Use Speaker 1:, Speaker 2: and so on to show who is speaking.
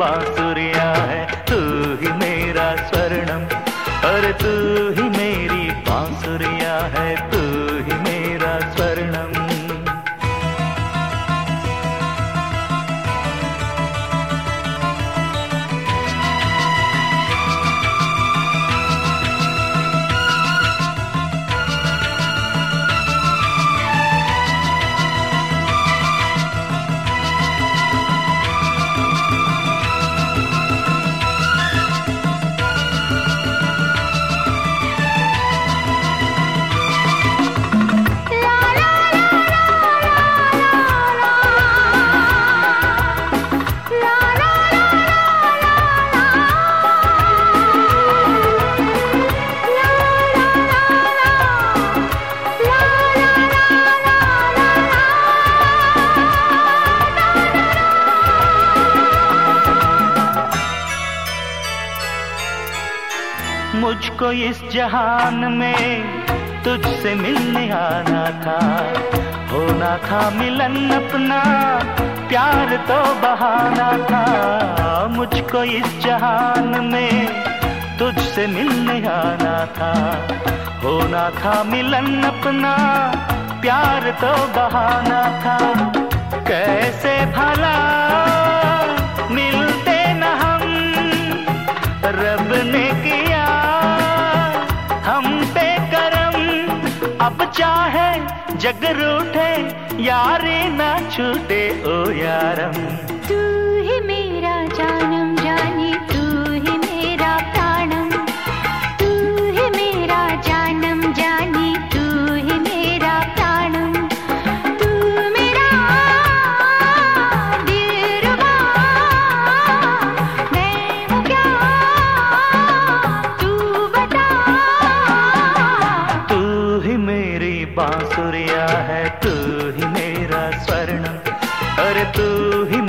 Speaker 1: बांसुरिया है, तू ही मेरा स्वर्णम। अरे तू ही मेरी बांसुरिया है, तू ही मेरा स्वर्णम। मुझको इस जहान में तुझसे मिलने आना था, होना था मिलन अपना, प्यार तो बहाना था। मुझको इस जहान में तुझसे मिलने आना था, होना था मिलन अपना, प्यार तो बहाना था। कैसे भला मिलते न हम, रब ने किया हम पे करम। अब चाहे जग रूठे, यारी ना छूटे ओ यारम।
Speaker 2: तू ही मेरा जानम जानी, तू ही मेरा प्राणम। तू ही मेरा जानम जानी, तू ही मेरा प्राणम। तू मेरा दिलरुबा, मैं हूँ क्या तू बता।
Speaker 1: तू ही मेरी बांसुरिया है, तू ही मेरा स्वर्णम। अरे तू ही